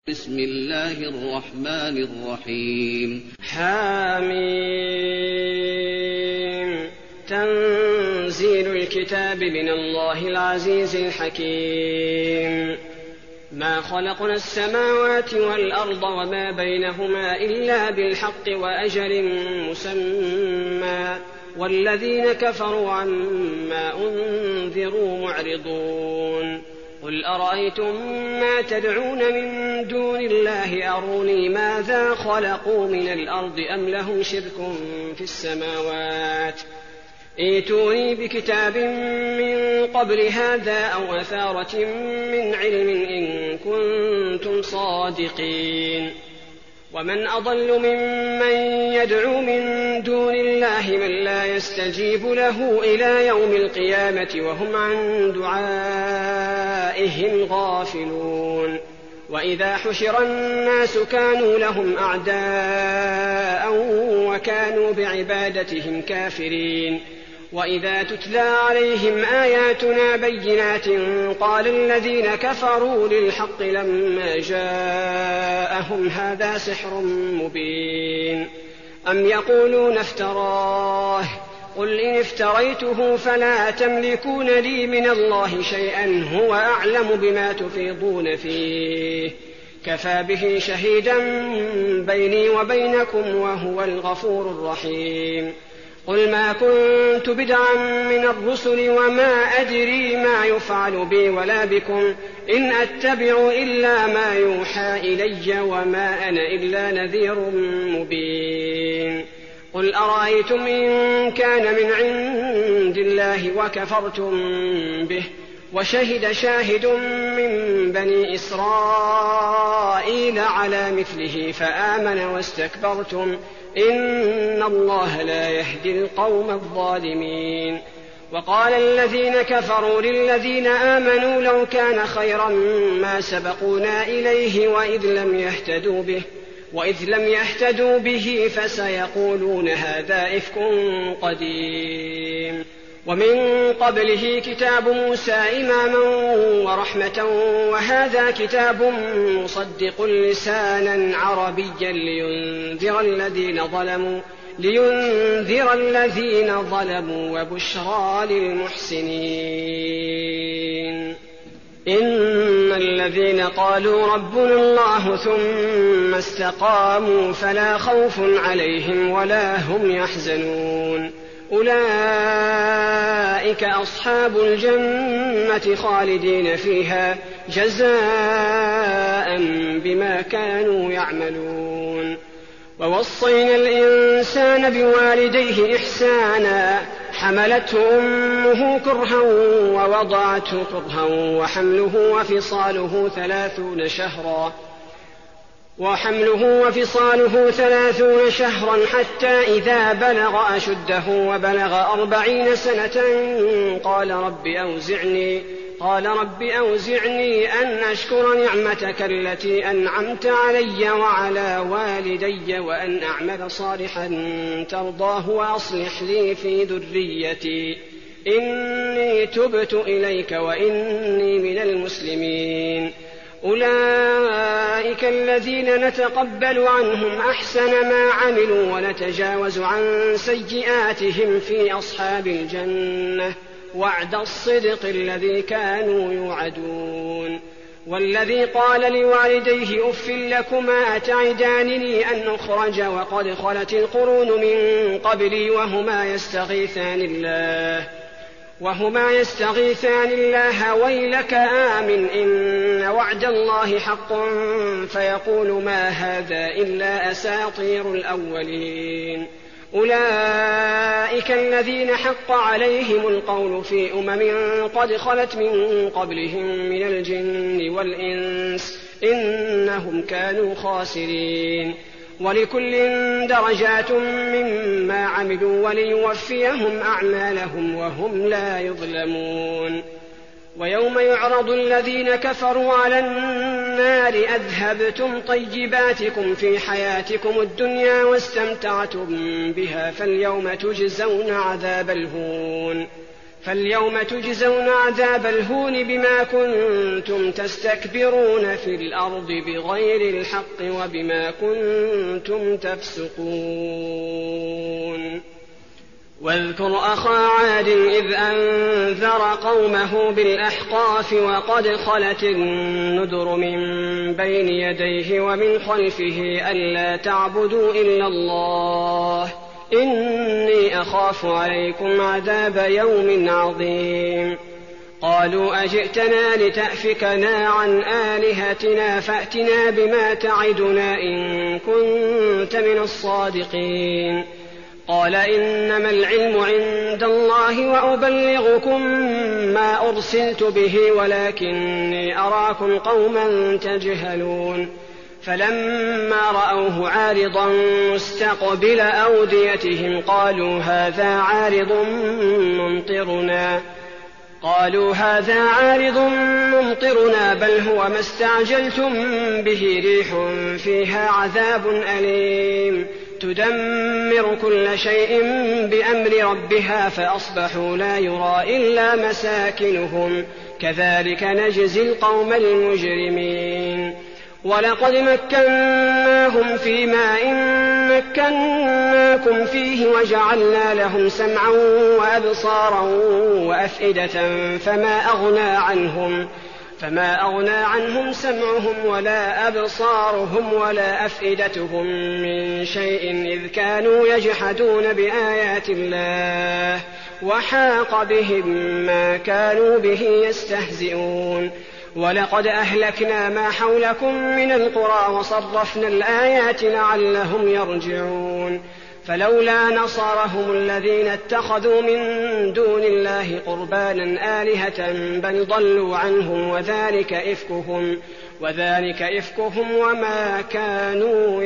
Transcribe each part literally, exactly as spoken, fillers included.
بسم الله الرحمن الرحيم حاميم تنزيل الكتاب من الله العزيز الحكيم ما خلقنا السماوات والأرض وما بينهما إلا بالحق وأجل مسمى والذين كفروا عما أنذروا معرضون قل أرأيتم ما تدعون من دون الله أروني ماذا خلقوا من الأرض أم لهم شرك في السماوات ائتوني بكتاب من قبل هذا أو أثارة من علم إن كنتم صادقين ومن أضل ممن يدعو من دون الله من لا يستجيب له إلى يوم القيامة وهم عن دعائهم غافلون وإذا حشر الناس كانوا لهم أعداء وكانوا بعبادتهم كافرين وإذا تتلى عليهم آياتنا بينات قال الذين كفروا للحق لما جاءهم هذا سحر مبين أم يقولون افتراه قل إن افتريته فلا تملكون لي من الله شيئا هو أعلم بما تفيضون فيه كفى به شهيدا بيني وبينكم وهو الغفور الرحيم قل ما كنت بدعا من الرسل وما أدري ما يفعل بي ولا بكم إن أتبع إلا ما يوحى إلي وما أنا إلا نذير مبين قل أرأيتم إن كان من عند الله وكفرتم به وشهد شاهد من بني إسرائيل على مثله فآمن واستكبرتم إن الله لا يهدي القوم الظالمين وقال الذين كفروا للذين آمنوا لو كان خيرا ما سبقونا إليه وإذ لم يهتدوا به وإذ لم يهتدوا به فسيقولون هذا إفك قديم ومن قبله كتاب موسى إماما ورحمة وهذا كتاب مصدق لسانا عربيا لينذر الذين ظلموا لينذر الذين ظلموا وبشرى للمحسنين إن الذين قالوا ربنا الله ثم استقاموا فلا خوف عليهم ولا هم يحزنون أولئك أصحاب الجنة خالدين فيها جزاء بما كانوا يعملون ووصينا الإنسان بوالديه إحسانا حملته أمه كرها ووضعته كرها وحمله وفصاله ثلاثون شهرا وحمله وفصاله ثلاثون شهرا حتى إذا بلغ أشده وبلغ أربعين سنة قال رب أوزعني قال رب أوزعني أن أشكر نعمتك التي أنعمت علي وعلى والدي وأن أعمل صالحا ترضاه وأصلح لي في ذريتي إني تبت إليك وإني من المسلمين أولئك الذين نتقبل عنهم أحسن ما عملوا ونتجاوز عن سيئاتهم في أصحاب الجنة وعد الصدق الذي كانوا يوعدون والذي قال لوالديه أف لكما أتعدانني أن أخرج وقد خلت القرون من قبلي وهما يستغيثان الله وهما يستغيثان الله ويلك آمن إن وعد الله حق فيقول ما هذا إلا أساطير الأولين أولئك الذين حق عليهم القول في أمم قد خلت من قبلهم من الجن والإنس إنهم كانوا خاسرين ولكل درجات مما عملوا وليوفيهم أعمالهم وهم لا يظلمون ويوم يعرض الذين كفروا على النار أذهبتم طيباتكم في حياتكم الدنيا واستمتعتم بها فاليوم تجزون عذاب الهون فاليوم تجزون عذاب الهون بما كنتم تستكبرون في الأرض بغير الحق وبما كنتم تفسقون. واذكر أخا عاد إذ أنذر قومه بالأحقاف وقد خلت النذر من بين يديه ومن خلفه ألا تعبدوا إلا الله إني أخاف عليكم عذاب يوم عظيم. قالوا أجئتنا لتأفكنا عن آلهتنا فأتنا بما تعدنا إن كنت من الصادقين. قال إنما العلم عند الله وأبلغكم ما أرسلت به ولكني أراكم قوما تجهلون. فلما رأوه عارضا مستقبل أوديتهم قالوا هذا عارض ممطرنا قالوا هذا عارض ممطرنا بل هو ما استعجلتم به ريح فيها عذاب أليم تدمر كل شيء بأمر ربها فأصبحوا لا يرى إلا مساكنهم كذلك نجزي القوم المجرمين. ولقد مكناهم في ماء مكناكم فيه وجعلنا لهم سمعا وأبصارا وأفئدة فما أغنى عنهم فما أغنى عنهم سمعهم ولا أبصارهم ولا أفئدتهم من شيء إذ كانوا يجحدون بآيات الله وحاق بهم ما كانوا به يستهزئون. ولقد أهلكنا ما حولكم من القرى وصرفنا الآيات لعلهم يرجعون. فلولا نصرهم الذين اتخذوا من دون الله قربانا آلهة بل ضلوا عنهم وذلك إفكهم وذلك إفكهم وما كانوا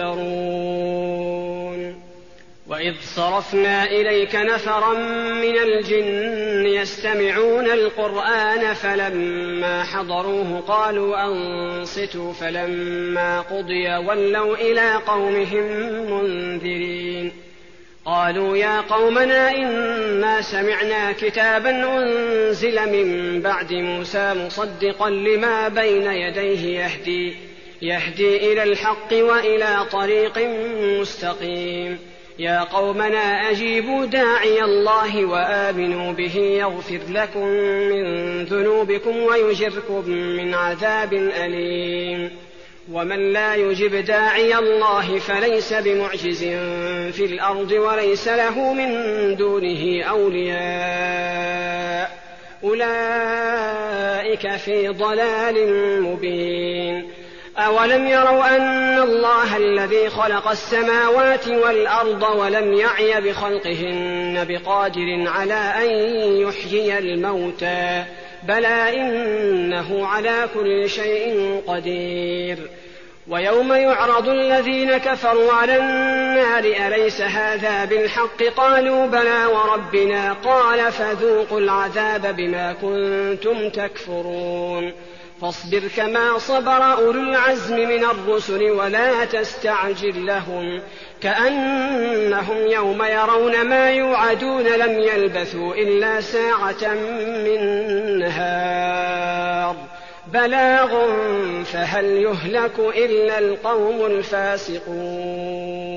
يفترون. وإذ صرفنا إليك نفرا من الجن يستمعون القرآن فلما حضروه قالوا أنصتوا فلما قضي ولوا إلى قومهم منذرين. قالوا يا قومنا إنا سمعنا كتابا أنزل من بعد موسى مصدقا لما بين يديه يهدي, يهدي إلى الحق وإلى طريق مستقيم. يا قومنا أجيبوا داعي الله وآمنوا به يغفر لكم من ذنوبكم ويجركم من عذاب أليم. ومن لا يجب داعي الله فليس بمعجز في الأرض وليس له من دونه أولياء أولئك في ضلال مبين. أولم يروا أن الله الذي خلق السماوات والأرض ولم يعي بخلقهن بقادر على أن يحيي الموتى بلى إنه على كل شيء قدير. ويوم يعرض الذين كفروا على النار أليس هذا بالحق قالوا بلى وربنا قال فذوقوا العذاب بما كنتم تكفرون. فاصبر كما صبر أولو العزم من الرسل ولا تستعجل لهم كأنهم يوم يرون ما يوعدون لم يلبثوا إلا ساعة من نهار بلاغ فهل يهلك إلا القوم الفاسقون.